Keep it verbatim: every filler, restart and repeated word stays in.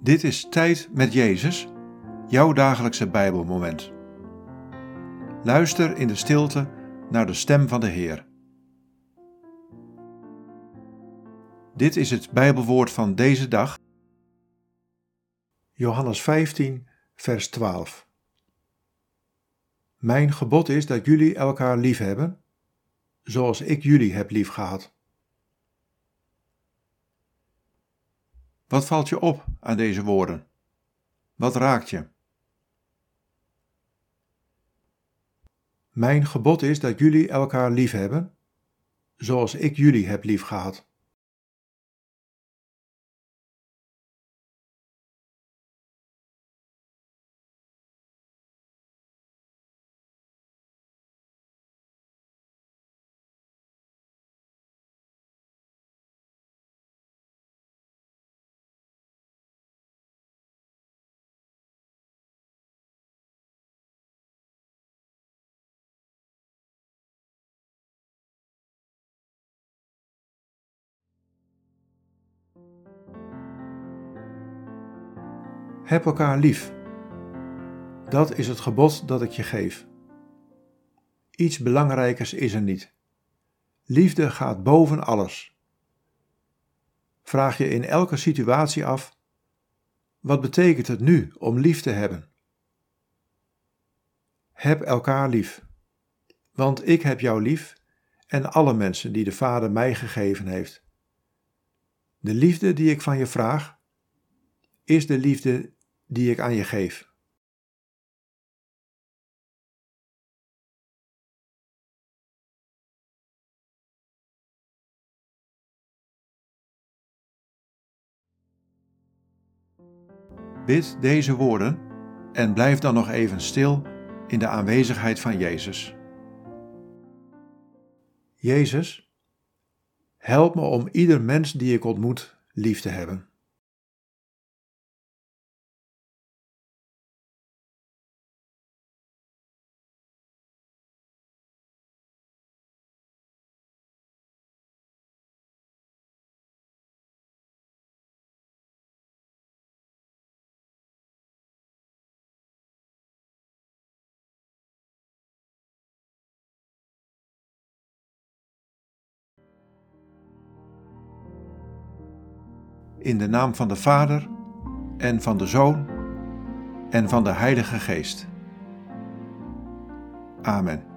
Dit is Tijd met Jezus, jouw dagelijkse Bijbelmoment. Luister in de stilte naar de stem van de Heer. Dit is het Bijbelwoord van deze dag. Johannes vijftien, vers twaalf. Mijn gebod is dat jullie elkaar lief hebben, zoals ik jullie heb liefgehad. Wat valt je op aan deze woorden? Wat raakt je? Mijn gebod is dat jullie elkaar lief hebben, zoals ik jullie heb liefgehad. Heb elkaar lief. Dat is het gebod dat ik je geef. Iets belangrijkers is er niet. Liefde gaat boven alles. Vraag je in elke situatie af: wat betekent het nu om lief te hebben? Heb elkaar lief, want ik heb jou lief en alle mensen die de Vader mij gegeven heeft. De liefde die ik van je vraag, is de liefde die ik aan je geef. Bid deze woorden en blijf dan nog even stil in de aanwezigheid van Jezus. Jezus, help me om ieder mens die ik ontmoet lief te hebben. In de naam van de Vader en van de Zoon en van de Heilige Geest. Amen.